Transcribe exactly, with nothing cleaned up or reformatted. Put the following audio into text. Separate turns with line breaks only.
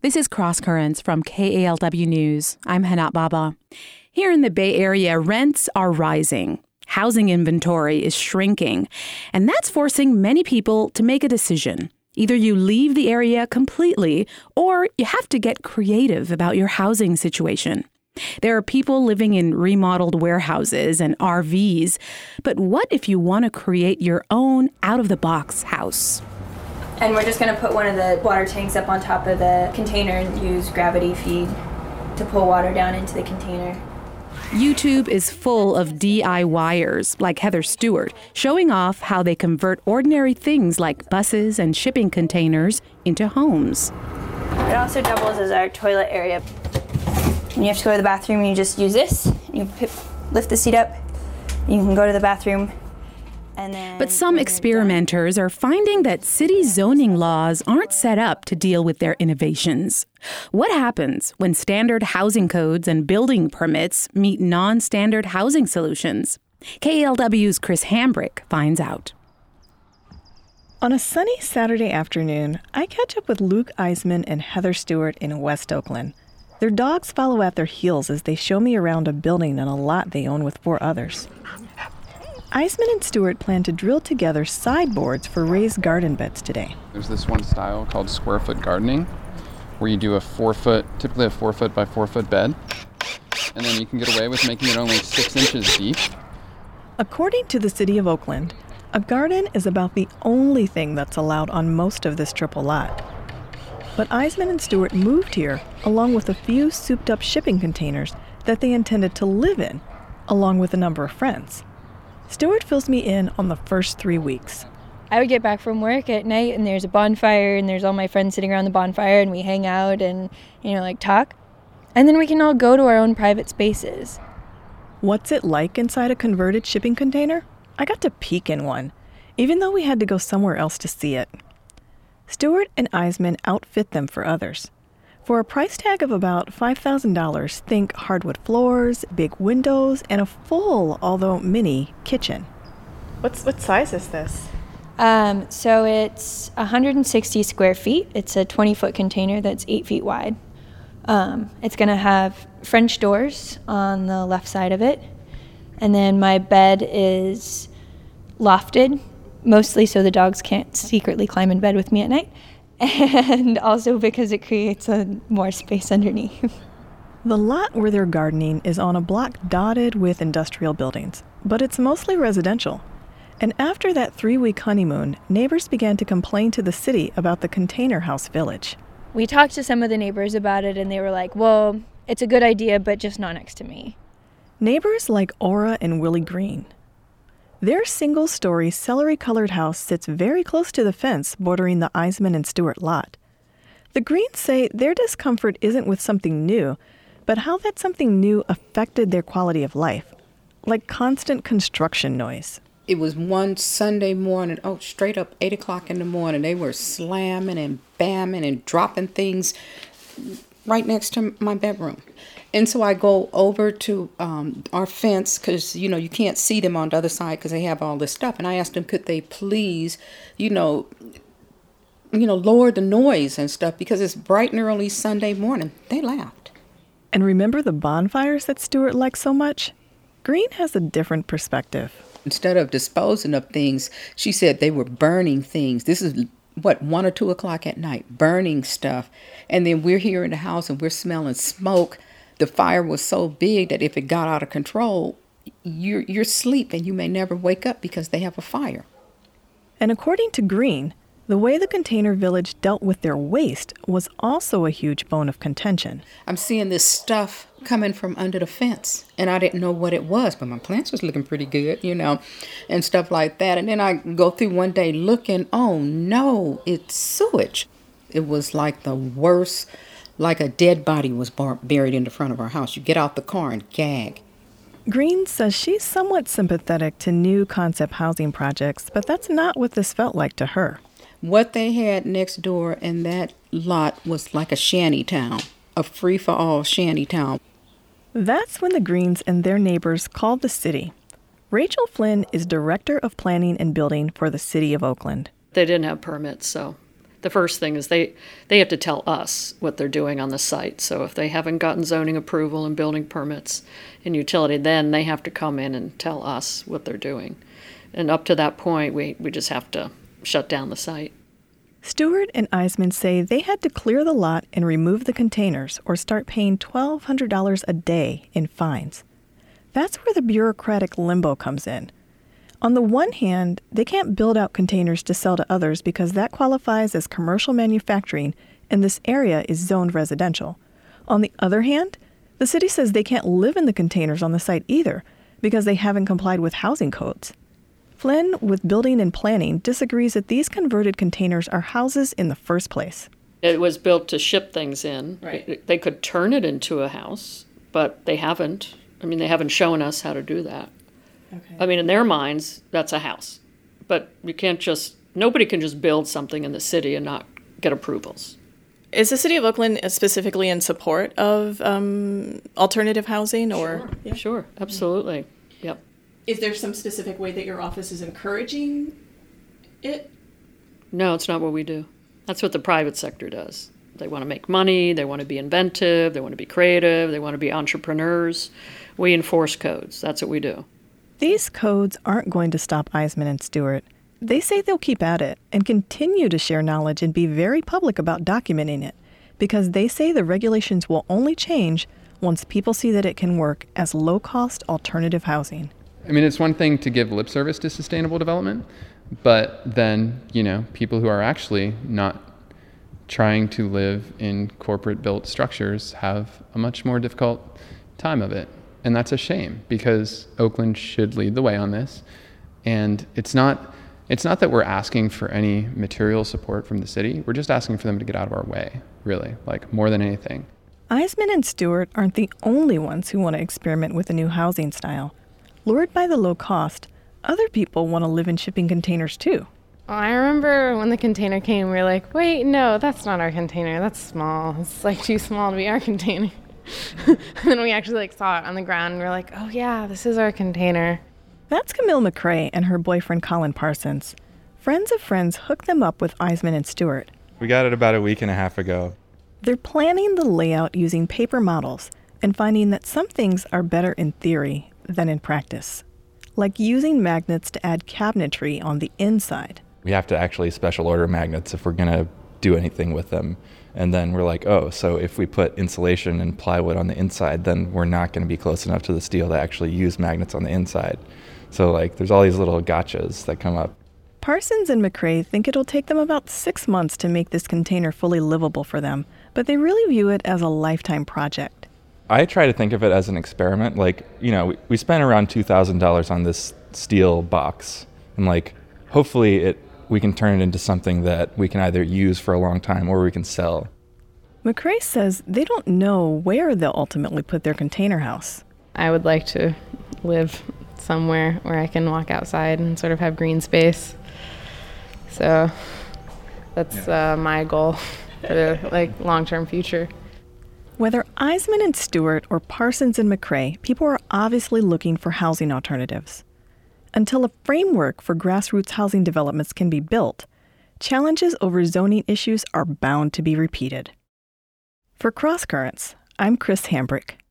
This is Cross Currents from K A L W News. I'm Hanat Baba. Here in the Bay Area, rents are rising. Housing inventory is shrinking. And that's forcing many people to make a decision. Either you leave the area completely, or you have to get creative about your housing situation. There are people living in remodeled warehouses and R Vs. But what if you want to create your own out-of-the-box house?
And we're just going to put one of the water tanks up on top of the container and use gravity feed to pull water down into the container.
YouTube is full of DIYers like Heather Stewart, showing off how they convert ordinary things like buses and shipping containers into homes.
It also doubles as our toilet area. When you have to go to the bathroom, you just use this. You lift the seat up, you can go to the bathroom. And then
but some experimenters are finding that city zoning laws aren't set up to deal with their innovations. What happens when standard housing codes and building permits meet non-standard housing solutions? K A L W's Chris Hambrick finds out.
On a sunny Saturday afternoon, I catch up with Luke Eisman and Heather Stewart in West Oakland. Their dogs follow at their heels as they show me around a building and a lot they own with four others. Eisman and Stewart plan to drill together sideboards for raised garden beds today.
There's this one style called square foot gardening, where you do a four foot, typically a four foot by four foot bed, and then you can get away with making it only six inches deep.
According to the city of Oakland, a garden is about the only thing that's allowed on most of this triple lot. But Eisman and Stewart moved here along with a few souped up shipping containers that they intended to live in, along with a number of friends. Stewart fills me in on the first three weeks.
I would get back from work at night and there's a bonfire and there's all my friends sitting around the bonfire and we hang out and, you know, like talk. And then we can all go to our own private spaces.
What's it like inside a converted shipping container? I got to peek in one, even though we had to go somewhere else to see it. Stewart and Eisman outfit them for others. For a price tag of about five thousand dollars, think hardwood floors, big windows, and a full, although mini, kitchen. What's what size is this?
Um, so it's one hundred sixty square feet. It's a twenty-foot container that's eight feet wide. Um, it's going to have French doors on the left side of it. And then my bed is lofted, mostly so the dogs can't secretly climb in bed with me at night. And also because it creates a more space underneath.
The lot where they're gardening is on a block dotted with industrial buildings, but it's mostly residential. And after that three-week honeymoon, neighbors began to complain to the city about the container house village.
We talked to some of the neighbors about it, and they were like, well, it's a good idea, but just not next to me.
Neighbors like Aura and Willie Green. Their single-story, celery-colored house sits very close to the fence bordering the Eisman and Stewart lot. The Greens say their discomfort isn't with something new, but how that something new affected their quality of life, like constant construction noise.
It was one Sunday morning, oh, straight up eight o'clock in the morning. They were slamming and bamming and dropping things right next to my bedroom. And so I go over to um, our fence because, you know, you can't see them on the other side because they have all this stuff. And I asked them, could they please, you know, you know, lower the noise and stuff because it's bright and early Sunday morning. They laughed.
And remember the bonfires that Stewart likes so much? Green has a different perspective.
Instead of disposing of things, she said they were burning things. This is, what, one or two o'clock at night, burning stuff. And then we're here in the house and we're smelling smoke. The fire was so big that if it got out of control, you're, you're asleep and you may never wake up because they have a fire.
And according to Green, the way the container village dealt with their waste was also a huge bone of contention.
I'm seeing this stuff coming from under the fence, and I didn't know what it was, but my plants was looking pretty good, you know, and stuff like that. And then I go through one day looking, oh no, it's sewage. It was like the worst, like a dead body was bar- buried in the front of our house. You get out the car and gag.
Green says she's somewhat sympathetic to new concept housing projects, but that's not what this felt like to her.
What they had next door in that lot was like a shanty town, a free-for-all shanty town.
That's when the Greens and their neighbors called the city. Rachel Flynn is Director of Planning and Building for the City of Oakland.
They didn't have permits, so the first thing is they, they have to tell us what they're doing on the site. So if they haven't gotten zoning approval and building permits and utility, then they have to come in and tell us what they're doing. And up to that point, we, we just have to shut down the site.
Stewart and Eisman say they had to clear the lot and remove the containers or start paying twelve hundred dollars a day in fines. That's where the bureaucratic limbo comes in. On the one hand, they can't build out containers to sell to others because that qualifies as commercial manufacturing and this area is zoned residential. On the other hand, the city says they can't live in the containers on the site either because they haven't complied with housing codes. Flynn, with Building and Planning, disagrees that these converted containers are houses in the first place.
It was built to ship things in.
Right.
They could turn it into a house, but they haven't. I mean, they haven't shown us how to do that.
Okay.
I mean, in their minds, that's a house. But you can't just, nobody can just build something in the city and not get approvals.
Is the City of Oakland specifically in support of um, alternative housing? Or
Sure,
yeah.
sure, absolutely. Yep.
Is there some specific way that your office is encouraging it?
No, it's not what we do. That's what the private sector does. They want to make money, they want to be inventive, they want to be creative, they want to be entrepreneurs. We enforce codes. That's what we do.
These codes aren't going to stop Eisman and Stewart. They say they'll keep at it and continue to share knowledge and be very public about documenting it because they say the regulations will only change once people see that it can work as low-cost alternative housing.
I mean, it's one thing to give lip service to sustainable development, but then, you know, people who are actually not trying to live in corporate-built structures have a much more difficult time of it. And that's a shame because Oakland should lead the way on this. And it's not it's not that we're asking for any material support from the city. We're just asking for them to get out of our way, really, like more than anything.
Eisman and Stewart aren't the only ones who want to experiment with a new housing style. Lured by the low cost, other people want to live in shipping containers too.
Well, I remember when the container came, we were like, wait, no, that's not our container. That's small. It's like too small to be our container. And then we actually like saw it on the ground and we were like, oh yeah, this is our container.
That's Camille McCrae and her boyfriend Colin Parsons. Friends of friends hooked them up with Eisman and Stewart.
We got it about a week and a half ago.
They're planning the layout using paper models and finding that some things are better in theory than in practice, like using magnets to add cabinetry on the inside.
We have to actually special order magnets if we're going to do anything with them. And then we're like, oh, so if we put insulation and plywood on the inside, then we're not going to be close enough to the steel to actually use magnets on the inside. So like there's all these little gotchas that come up.
Parsons and McCrae think it'll take them about six months to make this container fully livable for them, but they really view it as a lifetime project.
I try to think of it as an experiment. Like, you know, we, we spent around two thousand dollars on this steel box. And like, hopefully it we can turn it into something that we can either use for a long time or we can sell.
McCrae says they don't know where they'll ultimately put their container house.
I would like to live somewhere where I can walk outside and sort of have green space. So that's uh, my goal for the like long-term future.
Whether Eisman and Stewart or Parsons and McCrae, people are obviously looking for housing alternatives. Until a framework for grassroots housing developments can be built, challenges over zoning issues are bound to be repeated. For Cross Currents, I'm Chris Hambrick.